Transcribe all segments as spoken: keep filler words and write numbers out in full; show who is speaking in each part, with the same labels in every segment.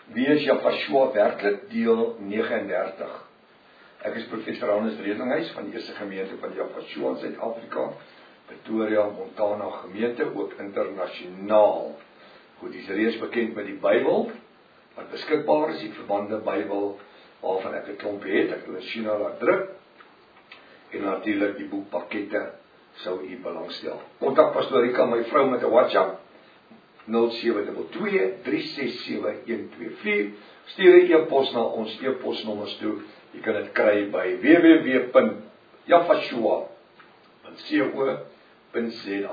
Speaker 1: Wie is Jafashua werklik? Deel nege en dertig. Ek is professor Hannes Redinghuis van die eerste gemeente van Jafashua in Suid-Afrika, Pretoria, Montana gemeente, ook internasionaal. Goed, die is reeds bekend met die Bybel, wat beskikbaar is, die verbande Bybel, waarvan ek 'n klomp het, ek wil in China laat druk, en natuurlik die boekpakkette, sou u belangstel. Kontak Pastoor Rika, my vrou, met 'n WhatsApp, nul sewe twee twee, drie ses sewe, een twee vier, stuur 'n e-pos na ons e-posnommers toe, jy kan dit kry by w w w punt jafashua punt co punt za.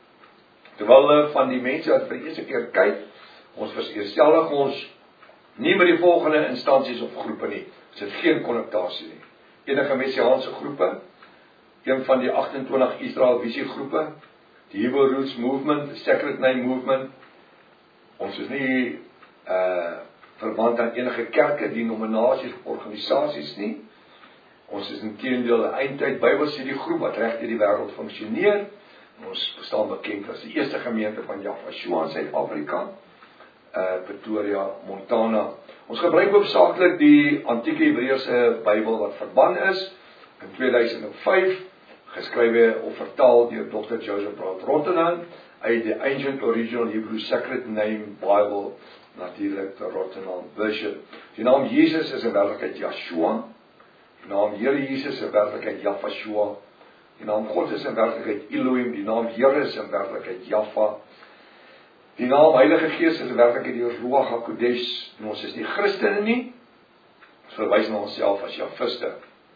Speaker 1: Terwyl van die mense wat vir die eerste keer kyk, ons versekerstellig ons nie met die volgende instansies of groepe nie, ons het geen konnektasie nie. Enige messiaanse groepe, een van die agt en twintig Israel Visie groepe, die Hebrew Roots Movement, die Sacred Name Movement, ons is nie uh, verband aan enige kerke, denominasies of organisasies nie, ons is inteendeel 'n eindtyd Bybelstudie groep wat reg deur die wêreld funksioneer, ons bestaan bekend as die eerste gemeente van Jafashua in Suid-Afrika, uh, Pretoria, Montana. Ons gebruik hoofsaaklik die antieke Hebreëse Bybel wat verban is, in twee duisend vyf, geskrywe of vertaal deur dokter Joseph Brown Rottenham, uit die Ancient Original Hebrew Sacred Name Bible, natuurlik die Rottenham version. Die naam Jesus is in werklikheid Yeshua, die naam Here Jesus is in werklikheid Jafashua, die naam God is in werklikheid Elohim, die naam Here is in werklikheid Jaffa, die naam Heilige Gees is in werklikheid die Ruach HaKodesh, en ons is nie Christene nie, ons verwys na onsself as Jafiste.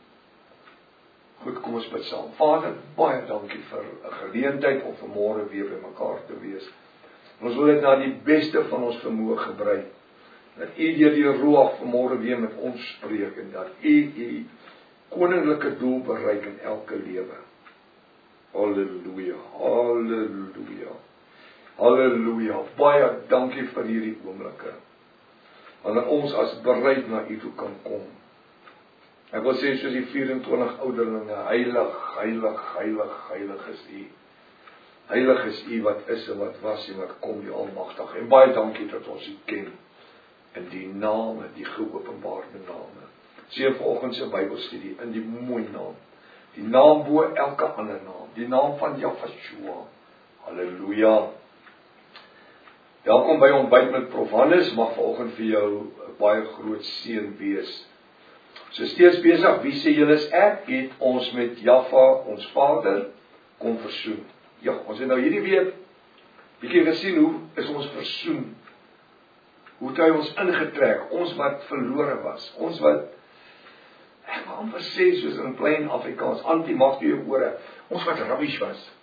Speaker 1: Goed, kom ons bid saam. Vader, baie dankie vir 'n geleentheid om vanmôre weer by mekaar te wees. Ons wil dit na die beste van ons vermoë gebruik, dat U deur die Ruach vanmôre weer met ons spreek, en dat U U koninklike doel bereik in elke lewe. Halleluja, halleluja, halleluja, baie dankie vir hierdie oomblikke, wanneer ons as bereid na U toe kan kom. Ek wil sê soos die vyf en twintig ouderlinge, heilig, heilig, heilig, heilig is U. Heilig is U wat is en wat was en wat kom, die Almagtige. En baie dankie dat ons U ken in die name, die geopenbaarde name. Seën vanoggend se Bybelstudie in die mooi naam, die naam bo elke ander naam, die naam van Jafashua. Halleluja. Welkom by ontbyt met Prof Hannes, mag vanoggend vir jou 'n baie groot seën wees. So steeds besig, wie sê julle is ek, het ons met Jaffa, ons Vader, kom versoen. Ja, ons het nou hierdie week bietjie gesien hoe is ons versoen. Hoe het hy ons ingetrek, ons wat verlore was, ons wat, ek wil amper sê soos in plain Afrikaans, anti-mag die ore, ons wat rubbish was.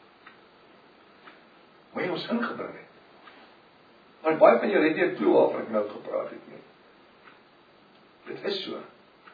Speaker 1: Hoe hy ons ingebring het. Maar baie van julle het nie 'n klou waarvan ek nou gepraat het nie. Dit is so.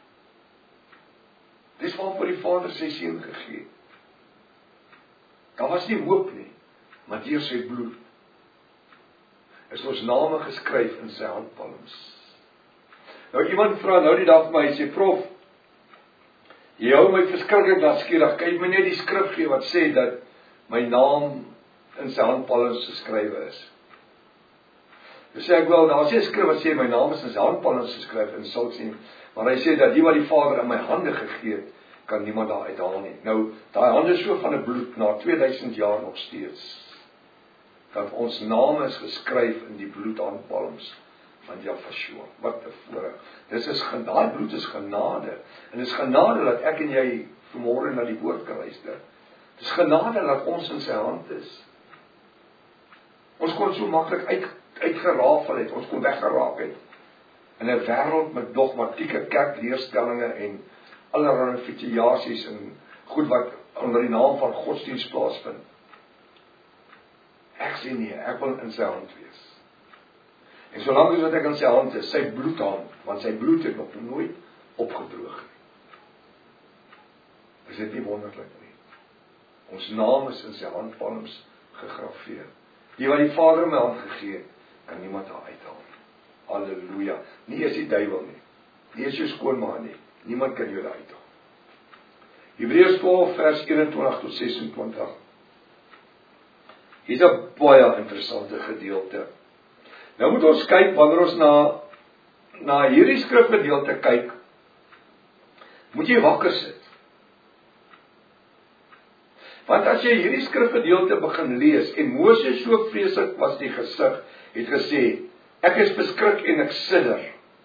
Speaker 1: Dis waarvoor die Vader sy seun gegee het. Daar was nie hoop nie, maar deur sy bloed is ons name geskryf in sy handpalms. Nou iemand vra nou die dag vir my, hy sê, Prof, jy hou my verskriklik nuuskierig, kan jy my net die skrif gee wat sê dat my naam in sy handpalms geskrywe is? Dan sê ek wel, daar is 'n skrif wat sê my naam is in sy handpalms geskryf en sal sien, maar hy sê dat die wat die Vader in my hande gegee het, kan niemand daar uithaal nie. Nou, daai hande so van 'n bloed na twee duisend jaar nog steeds. Dat ons name is geskryf in die bloedhandpalms van Jafashua. Wat 'n voorreg. Dis is daai bloed is genade. En dis genade dat ek en jy vanmôre na die woord kan luister. Dis genade dat ons in sy hand is. Ons kon so maklik uit uitgerafel het, ons kon weggeraak het in 'n wêreld met dogmatieke kerkleerstellings en allerlei ramifikasies en goed wat onder die naam van godsdienst plaasvind. Ek sê nee, ek wil in sy hand wees. En solank as wat ek in sy hand is, sy bloedhand, want sy bloed het nog nooit opgedroog nie. Is dit nie wonderlik nie? Ons naam is in sy handpalms gegraveer. Die wat die Vader in my hand gegee het, kan niemand daar uithaal nie. Halleluja. Nie is die duiwel nie. Nie is jou skoonma nie. Niemand kan jou daar uithaal. Hebreërs twaalf vers eenentwintig tot sesentwintig. Hier is 'n baie interessante gedeelte. Nou moet ons kyk wanneer ons na na hierdie skrifgedeelte kyk, moet jy wakker sit. Want as jy hierdie skrifgedeelte begin lees, en Moses so vreeslik was die gesig, het gesê, ek is beskrik en ek sidder.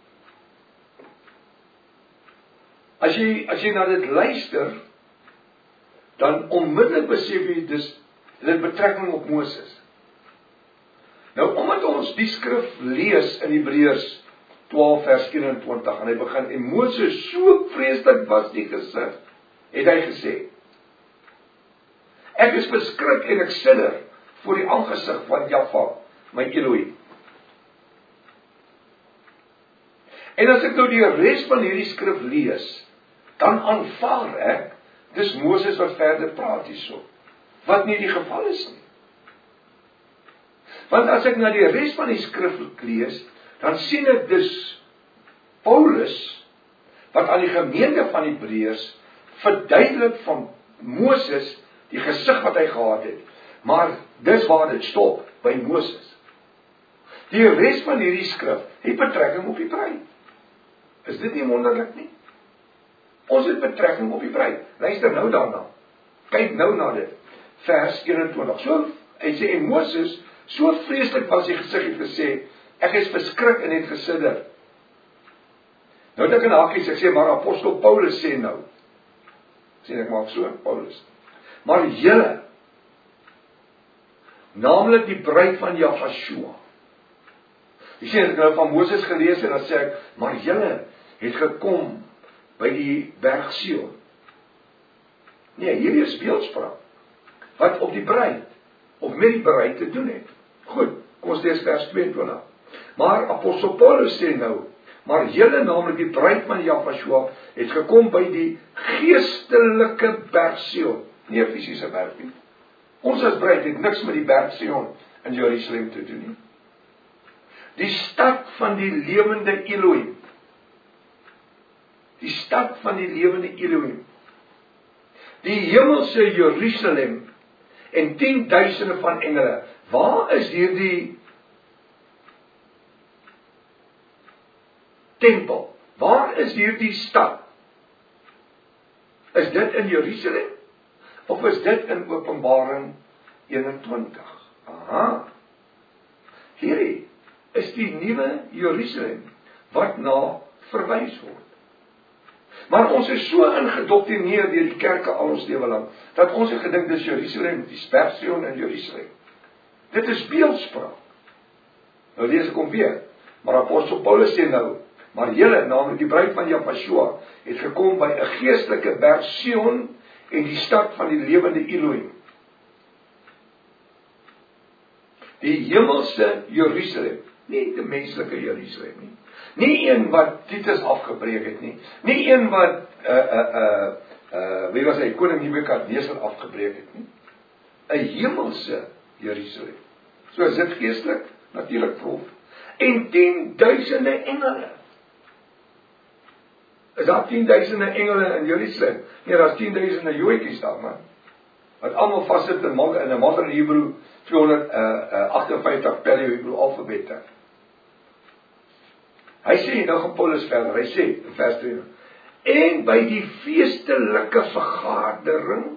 Speaker 1: As jy, as jy na dit luister, dan onmiddellik besef jy, dis, dit betrekking op Moses. Nou, omdat ons die skrif lees in Hebreërs twaalf vers eenentwintig, en hy begin, en Moses so vreeslik was die gesig, het hy gesê, ek is beskrik en ek sidder voor die aangesig van Jahwe, my Elohim. En as ek nou die res van hierdie skrif lees, dan aanvaar ek, dis Moses wat verder praat hierso, wat nie die geval is nie. Want as ek na die res van die skrif lees, dan sien ek dus Paulus, wat aan die gemeente van Hebreërs verduidelik van Moses, die gesig wat hy gehad het, maar dis waar dit stop, by Moses. Die res van hierdie skrif het betrekking op die bruid. Is dit nie wonderlik nie? Ons het betrekking op die bruid. Luister nou daarna. Kyk nou na dit. Vers eenentwintig. So, hy sê, en Moses, so vreeslik was die gesig, het gesê, ek is beskrik en het gesidder. Nou het ek in hakies, ek sê, maar apostel Paulus sê nou, sê ek maak so, Paulus, maar julle, naamlik die bruid van Jahashua. Jy sê, ek nou van Moses gelees, en dan sê ek, maar julle het gekom by die berg Sion. Nee, hier is beeldspraak, wat op die bruid, of met die bruid te doen het. Goed, kom ons lees vers tweeëntwintig. Maar apostel Paulus sê nou, maar julle, naamlik die bruid van Jahashua, het gekom by die geestelike berg Sion. Nie 'n fisiese berg nie. Ons as bruid het niks met die berg Sion in Jerusalem te doen nie. Die stad van die lewende Elohim. Die stad van die lewende Elohim. Die hemelse Jerusalem en tienduisende van engele. Waar is hierdie tempel? Waar is hierdie stad? Is dit in Jerusalem? Of is dit in Openbaring eenentwintig? Aha. Hierdie is die nuwe Jerusalem wat na verwys word. Maar ons is so ingedoktrineer deur die kerke al ons lewe lank, dat ons het gedink dis Jerusalem, die berg Sion in Jerusalem. Dit is beeldspraak. Nou lees ek hom weer. Maar apostel Paulus sê nou, maar julle, naamlik die bruid van Jahashua, het gekom by 'n geestelike berg Sion en die stad van die lewende Elohim. Die hemelse Jerusalem, nie die menslike Jerusalem nie. Nie een wat Titus afgebreek het nie. Nie een wat uh uh uh uh wie was hy, koning Nebukadneser afgebreek het nie. 'n hemelse Jerusalem. So is dit geestelik, natuurlik prof. En tienduisende engele. Is daar tienduisende engele in Jerusalem? Nee, daar is tienduisende Joetjies daar, man. Wat almal vassit in 'n modern Hebrew tweehonderdagtenvyftig Paleo Hebrew alfabete. Hy sê, nou gaan Paulus verder, hy sê, in vers twee, en by die feestelike vergadering,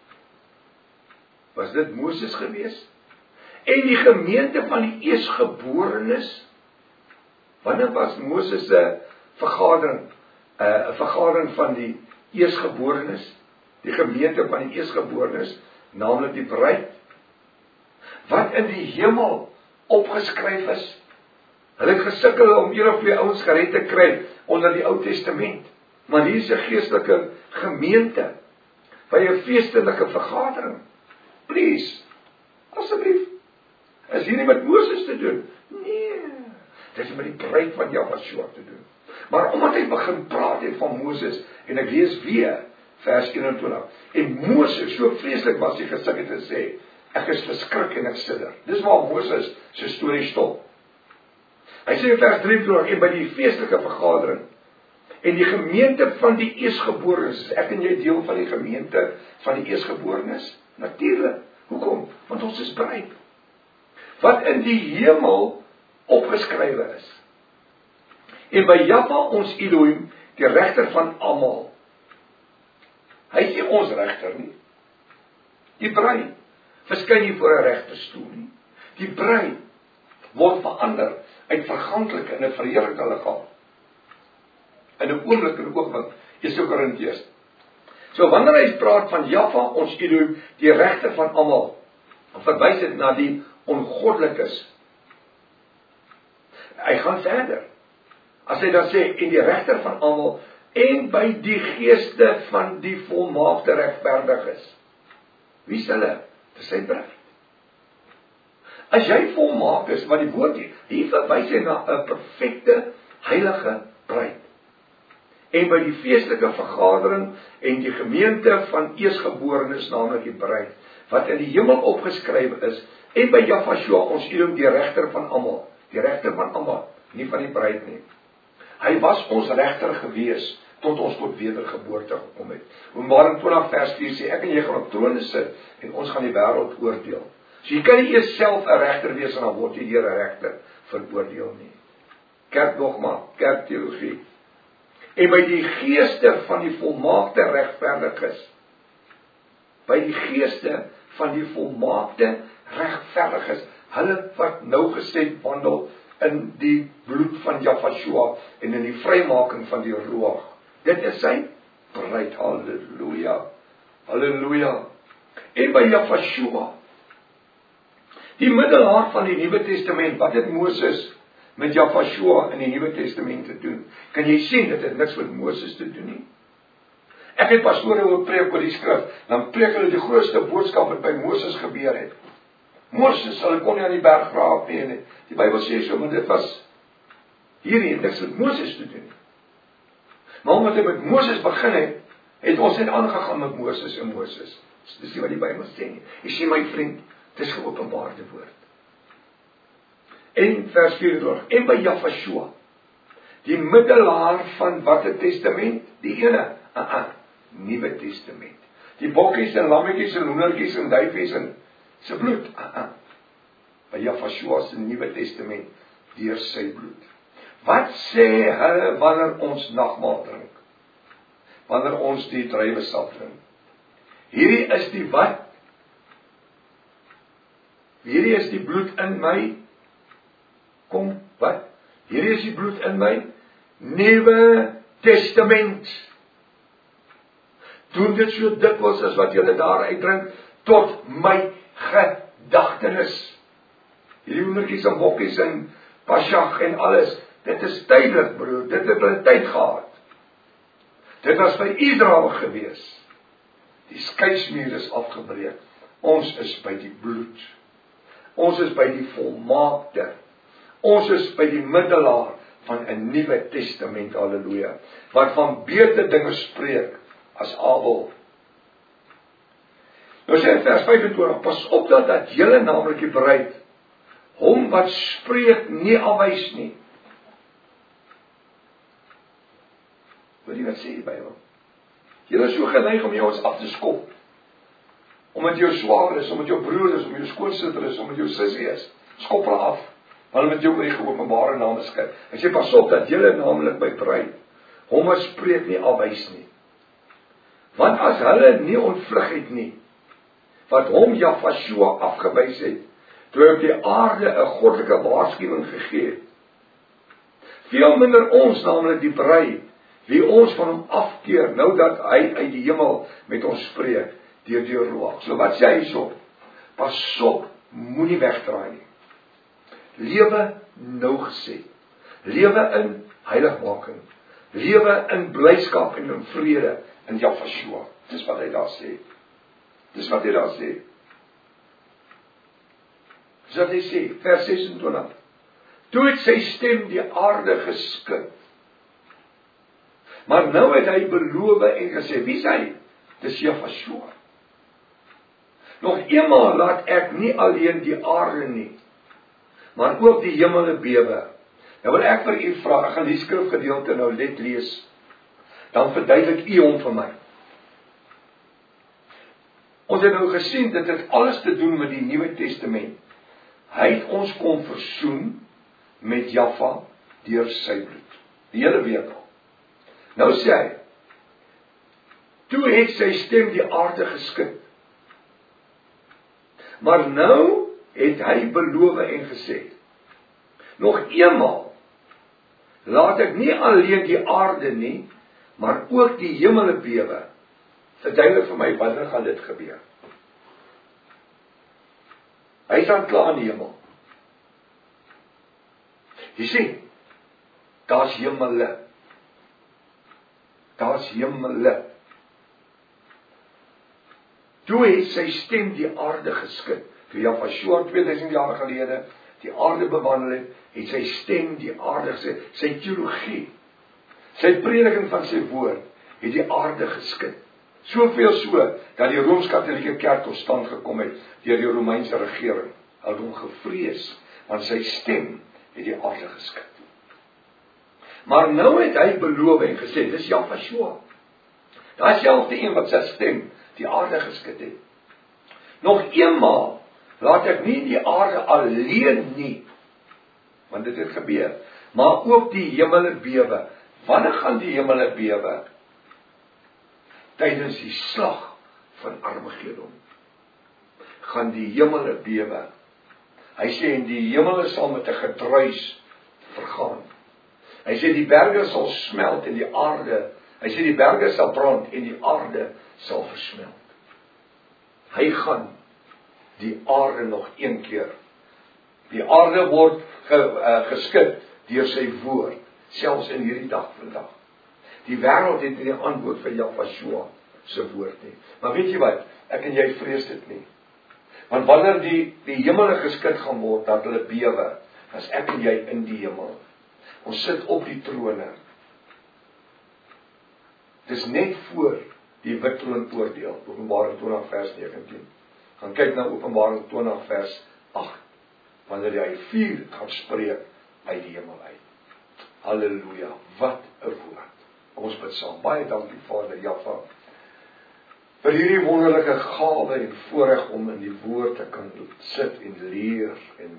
Speaker 1: was dit Moses gewees, en die gemeente van die eersgeborenes, wanneer was Moses se vergadering, 'n uh, vergadering van die eersgeborenes, die gemeente van die eersgeborenes, naamlik die bruid, wat in die hemel opgeskryf is. Hulle het gesukkel om een of twee ouens gered te kry onder die Ou Testament. Maar hier is 'n geestelike gemeente by 'n feestelike vergadering. Please, asseblief. Is hier nie met Moses te doen? Nee, dit is met die bruid van Jahashua te doen. Maar omdat hy begin praat het van Moses, en ek lees weer vers eenentwintig, en Moses, so vreeslik was hy gesig het gesê, ek is verskrik en ek sidder. Dis waar Moses se storie stop. Hy sê in vers drieëntwintig, en by die feestelike vergadering, en die gemeente van die eersgeborenes, ek en jy deel van die gemeente van die eersgeborenes? Natuurlik. Hoekom? Want ons is bruid. Wat in die hemel opgeskrywe is. En by Jahwe ons Elohim, die regter van almal. Hy is nie ons regter nie. Die bruid verskyn nie voor 'n regterstoel nie. Die bruid word verander uit verganklike in 'n verheerlikte liggaam. In 'n oomblik en 'n oogwink, Eerste Korintiërs. So wanneer hy praat van Jahwe ons Elohim, die regter van almal, verwys dit na die ongoddelikes. Hy gaan verder. As hy dan sê, en die regter van almal, en by die geeste van die volmaakte regverdiges. Wie is hulle? Dis sy bruid. As jy volmaak is, wat die woord hier, hier verwys hy na 'n perfekte, heilige bruid. En by die feestelike vergadering en die gemeente van eersgeborenes, naamlik die bruid, wat in die hemel opgeskryf is, en by Jahwe ons Elohim, die regter van almal, die regter van almal, nie van die bruid nie. Hy was ons regter gewees, tot ons tot wedergeboorte gekom het. Openbaring twintig vers vier sê, ek en jy gaan op trone sit, en ons gaan die wêreld oordeel. So jy kan nie eers self 'n regter wees, en dan word jy deur 'n regter veroordeel nie. Kerkdogma, kerkteologie. En by die geeste van die volmaakte regverdiges, by die geeste van die volmaakte regverdiges, hulle wat nou gesed wandel in die bloed van Jahwe en in die vrymaking van die Ruach. Dit is sy bruid, halleluja, halleluja. En by Jahwe, die middelaar van die Nuwe Testament, wat het Moses met Jahwe in die Nuwe Testament te doen? Kan jy sien, dit het niks met Moses te doen nie. Ek het pastore oor preek oor die skrif, dan preek hulle die grootste boodskap wat by Moses gebeur het. Moses, hulle kon nie aan die berg graaf nie, en die Bybel sê so, maar dit was hierdie, niks met Moses te doen. Maar omdat hy met Moses begin het, het ons net aangegaan met Moses en Moses. Dis nie wat die Bybel sê nie. Jy sê my vriend, dit is geopenbaarde woord. En vers vyf, en by Jahwe, die middelaar van watter testament? Die ene, uh -uh, Nuwe Testament. Die bokkies en lammetjies en hoendertjies en duifies en sy bloed, uh -uh. by Jahwe se Nuwe Testament, deur sy bloed. Wat sê hulle wanneer ons nagmaal drink? Wanneer ons die druiwesap drink? Hierdie is die wat? Hierdie is die bloed in my, kom, wat? Hierdie is die bloed in my Nuwe Testament. Doen dit so dikwels as wat julle daar uitdrink, tot my gedagtenis. Hierdie hoendertjies en bokkies en Pasjag en alles, dit is tydelik, broer, dit het hulle tyd gehad. Dit was by Israel gewees. Die skeidsmuur is afgebreek. Ons is by die bloed. Ons is by die volmaakte. Ons is by die middelaar van 'n Nuwe Testament, halleluja, wat van beter dinge spreek as Abel. Nou sê vers vyf-en-twintig, pas op dat dat julle, naamlik die bruid, hom wat spreek nie afwys nie. Hoor jy wat sê die Bybel? Julle is so geneig om jou af te skop. Omdat jou swager is, omdat jou broer is, omdat jou skoonsister is, omdat jou sussie is. Skop hulle af. Hulle met jou oor die geopenbare naam skryf. Hy sê pas op dat julle, naamlik by bruid, hom wat spreek nie afwys nie. Want as hulle nie ontvlug het nie, wat hom Jahwe afgewys het, toe hy op die aarde 'n goddelike waarskuwing gegee het, veel minder ons, naamlik die bruid, wie ons van hom afkeer, nou dat hy uit die hemel met ons spreek, deur die Ruach. So wat sê hy hierso? Pas op, moenie wegdraai nie. Lewe nou gesê. Lewe in heiligmaking. Lewe in blydskap en in vrede in Jahwe. Dis wat hy daar sê. Dis wat hy daar sê. Dis wat hy sê, vers ses-en-twintig. Toe het sy stem die aarde geskud. Maar nou het hy beloof en gesê, wie is hy? Dis Jahwe. Nog eenmaal laat ek nie alleen die aarde nie, maar ook die hemele bewe. Nou wil ek vir u vra, ek gaan die skrifgedeelte nou net lees, dan verduidelik u hom vir my. Ons het nou gesien, dit het alles te doen met die Nuwe Testament. Hy het ons kom versoen met Jahwe deur sy bloed. die hele week al. Nou sê hy, toe het sy stem die aarde geskud. Maar nou het hy beloof en gesê, nog eenmaal, laat ek nie alleen die aarde nie, maar ook die hemele bewe. Verduidelik vir my, wanneer gaan dit gebeur? Hy is aan klaar in die hemel. Jy sien, daar's hemele. Daar's hemele. Toe het sy stem die aarde geskit. Toe Jahweh twee duisend jaar gelede die aarde bewandel het, het sy stem die aarde gesê, sy teologie, sy prediking van sy woord, het die aarde geskit. Soveel so, dat die Rooms-Katolieke Kerk tot stand gekom het, deur die Romeinse regering. Hulle het hom gevrees, want sy stem het die aarde geskit. Maar nou het hy beloof en gesê, dis Jahweh. Daai selfde een wat sy stem die aarde geskit het. Nog eenmaal, laat ek nie die aarde alleen nie, want dit het gebeur, maar ook die hemele bewe. Wanneer gaan die hemele bewe? Tydens die slag van Armagedon gaan die hemele bewe. Hy sê, en die hemele sal met 'n gedruis vergaan. Hy sê, die berge sal smelt en die aarde, hy sê, die berge sal brand en die aarde sal versmelt. Hy gaan die aarde nog een keer. Die aarde word ge, uh, geskit deur sy woord, selfs in hierdie dag vandag. Die wêreld het nie 'n antwoord vir Jahweh se woord nie. Maar weet jy wat? Ek en jy vrees dit nie. Want wanneer die die hemele geskit gaan word, dat hulle bewe, as ek en jy in die hemel. Ons sit op die trone. Dis net voor die wit troon oordeel, Openbaring twintig vers negentien. Gaan kyk na Openbaring twintig vers agt. Wanneer hy vuur gaan spreek uit die hemel uit. Halleluja, wat 'n woord. Kom ons bid saam. Baie dankie Vader Jahweh vir hierdie wonderlike gawe en voorreg om in die woord te kan sit en leer en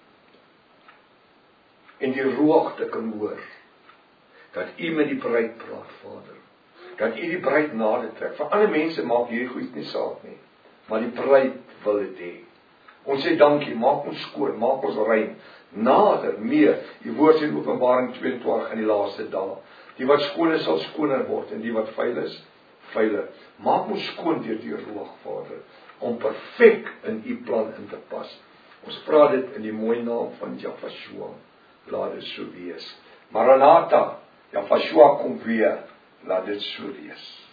Speaker 1: en die ruach te kan hoor. Dat U met die bruid praat, Vader. Dat U die bruid nader trek. Vir ander mense maak hierdie goed nie saak nie, maar die bruid wil dit hê. Ons sê dankie, maak ons skoon, maak ons rein, nader, meer. Die woord sê in Openbaring twee en twintig in die laaste dae. Die wat skoon is, sal skoner word, en die wat vuil is, vuiler. Maak ons skoon deur die ruach, Vader, om perfek in U plan in te pas. Ons praat dit in die mooi naam van Jahweh. Laat dit so wees. Maranatha, Jahweh kom weer, laat dit so wees.